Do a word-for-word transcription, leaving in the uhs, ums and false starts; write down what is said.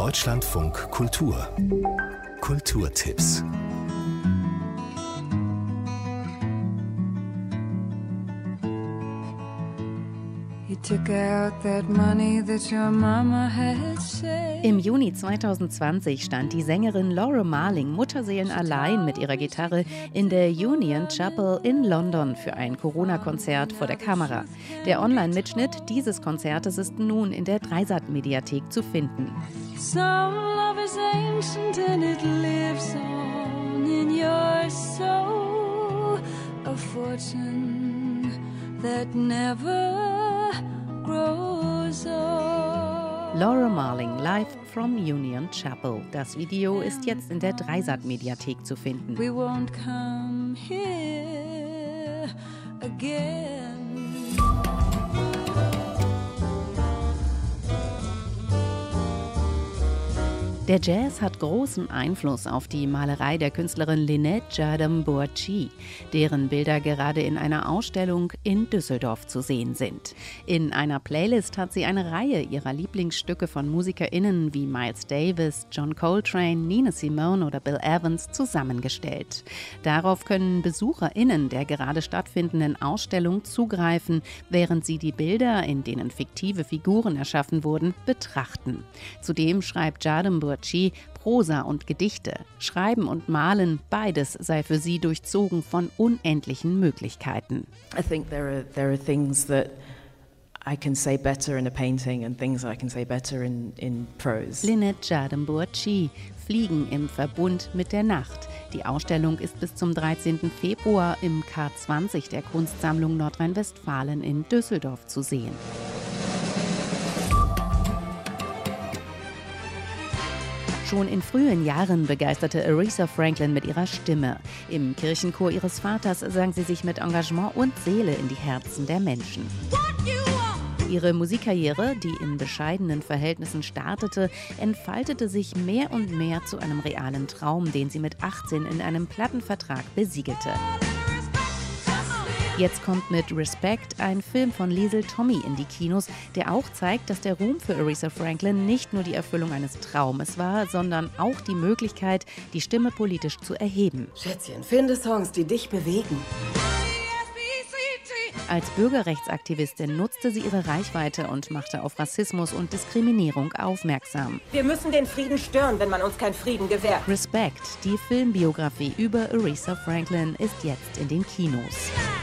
Deutschlandfunk Kultur. Kulturtipps. Im Juni zweitausendzwanzig stand die Sängerin Laura Marling mutterseelenallein mit ihrer Gitarre in der Union Chapel in London für ein Corona-Konzert vor der Kamera. Der Online-Mitschnitt dieses Konzertes ist nun in der Dreisat-Mediathek zu finden. Some love is ancient and it lives on in your soul. A fortune that never grows old. Laura Marling live from Union Chapel. Das Video ist jetzt in der Dreisat-Mediathek zu finden. We won't come here again. Der Jazz hat großen Einfluss auf die Malerei der Künstlerin Lynette Jardin-Bourchi, deren Bilder gerade in einer Ausstellung in Düsseldorf zu sehen sind. In einer Playlist hat sie eine Reihe ihrer Lieblingsstücke von MusikerInnen wie Miles Davis, John Coltrane, Nina Simone oder Bill Evans zusammengestellt. Darauf können BesucherInnen der gerade stattfindenden Ausstellung zugreifen, während sie die Bilder, in denen fiktive Figuren erschaffen wurden, betrachten. Zudem schreibt Jardin-Bourchi Prosa und Gedichte. Schreiben und Malen, beides sei für sie durchzogen von unendlichen Möglichkeiten. I think there are there are things that I can say better in a painting and things I can say better in in prose. Lynette Jardin-Bourchi, Fliegen im Verbund mit der Nacht. Die Ausstellung ist bis zum dreizehnten Februar im K zwanzig der Kunstsammlung Nordrhein-Westfalen in Düsseldorf zu sehen. Schon in frühen Jahren begeisterte Aretha Franklin mit ihrer Stimme. Im Kirchenchor ihres Vaters sang sie sich mit Engagement und Seele in die Herzen der Menschen. Ihre Musikkarriere, die in bescheidenen Verhältnissen startete, entfaltete sich mehr und mehr zu einem realen Traum, den sie mit achtzehn in einem Plattenvertrag besiegelte. Jetzt kommt mit Respect ein Film von Liesl Tommy in die Kinos, der auch zeigt, dass der Ruhm für Aretha Franklin nicht nur die Erfüllung eines Traumes war, sondern auch die Möglichkeit, die Stimme politisch zu erheben. Schätzchen, finde Songs, die dich bewegen. Als Bürgerrechtsaktivistin nutzte sie ihre Reichweite und machte auf Rassismus und Diskriminierung aufmerksam. Wir müssen den Frieden stören, wenn man uns keinen Frieden gewährt. Respect, die Filmbiografie über Aretha Franklin, ist jetzt in den Kinos.